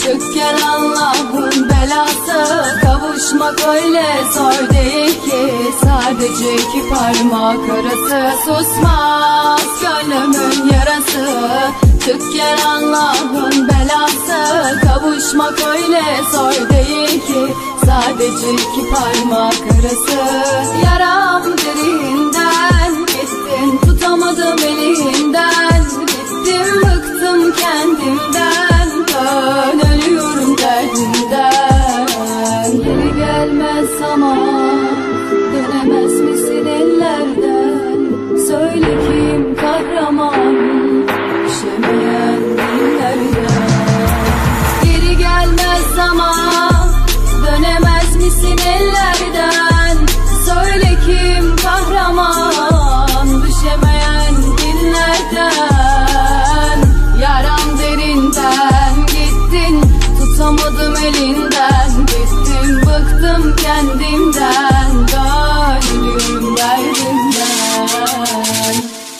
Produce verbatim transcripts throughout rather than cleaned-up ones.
Çık gel Allah'ın belası. Kavuşmak öyle zor değil ki, sadece iki parmak arası. Susmaz gönlümün yarası. Çık gel Allah'ın belası. Kavuşmak öyle zor değil ki, sadece iki parmak arası. Yaram derinden, gittin tutamadım elinden. Gittim bıktım kendimden, ben ölüyorum derdimden. Geri gelmez zaman, dönemez misin ellerden? Söyle kim kahraman, düşemeyen dillerden. Geri gelmez zaman, dönemez misin ellerden? Söyle kim kahraman, düşemeyen dillerden. Yaram derinden, gittin tutamadım elinden. Gittim bıktım kendimden, ben ölüyorum derdimden.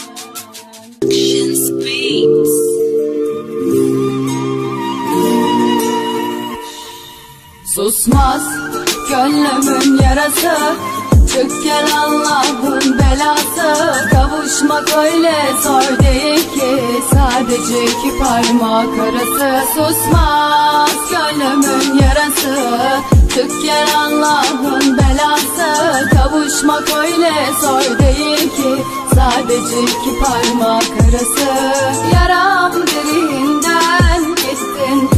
Susmaz gönlümün yarası. Çık gel Allah'ın belası. Kavuşmak öyle zor değil ki, sadece iki parmak arası. Susmaz gönlümün yarası. Çık gel Allah'ın belası. Kavuşmak öyle zor değil ki, sadece iki parmak arası. Yaram derinden, gittin